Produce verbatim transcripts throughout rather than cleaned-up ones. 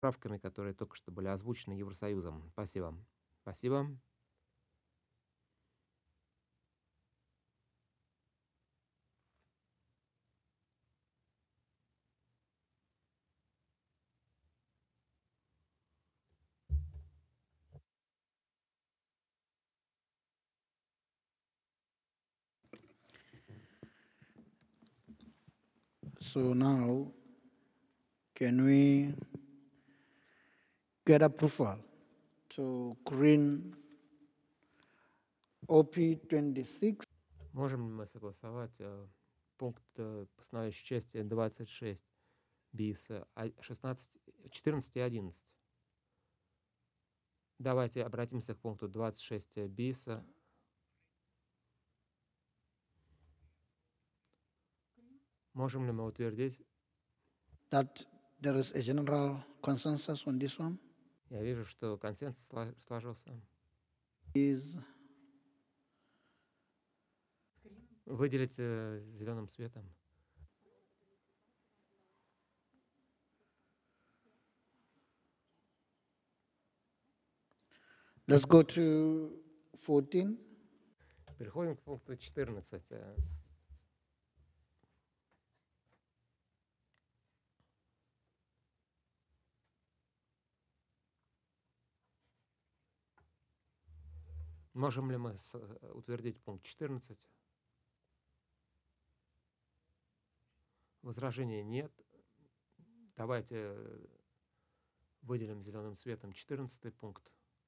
Правками, которые только что были озвучены Евросоюзом. Спасибо. Спасибо. So now, can we get approval to green O P twenty-six? Можем ли мы согласовать э, пункт э, постановляющей части двадцать шесть bis а, шестнадцать, четырнадцать и одиннадцать? Давайте обратимся к пункту двадцать шесть bis. Можем ли мы утвердить? That there is a general consensus on this one? Я вижу, что консенсус сло- сложился. Is Выделить э, зеленым цветом. let's go to fourteen. Переходим к пункту четырнадцать. э. Можем ли мы с- э, утвердить пункт четырнадцать? Возражений нет. Давайте э, выделим зеленым цветом четырнадцатый пункт.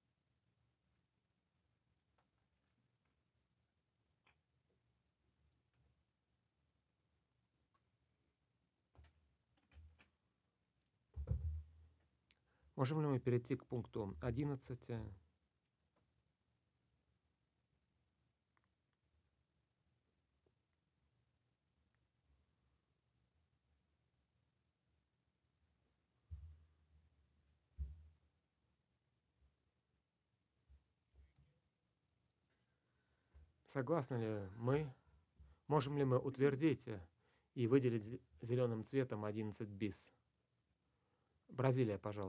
Можем ли мы перейти к пункту одиннадцать? Согласны ли мы? Можем ли мы утвердить э, и выделить зе- зеленым цветом одиннадцать bis? Бразилия, пожалуйста.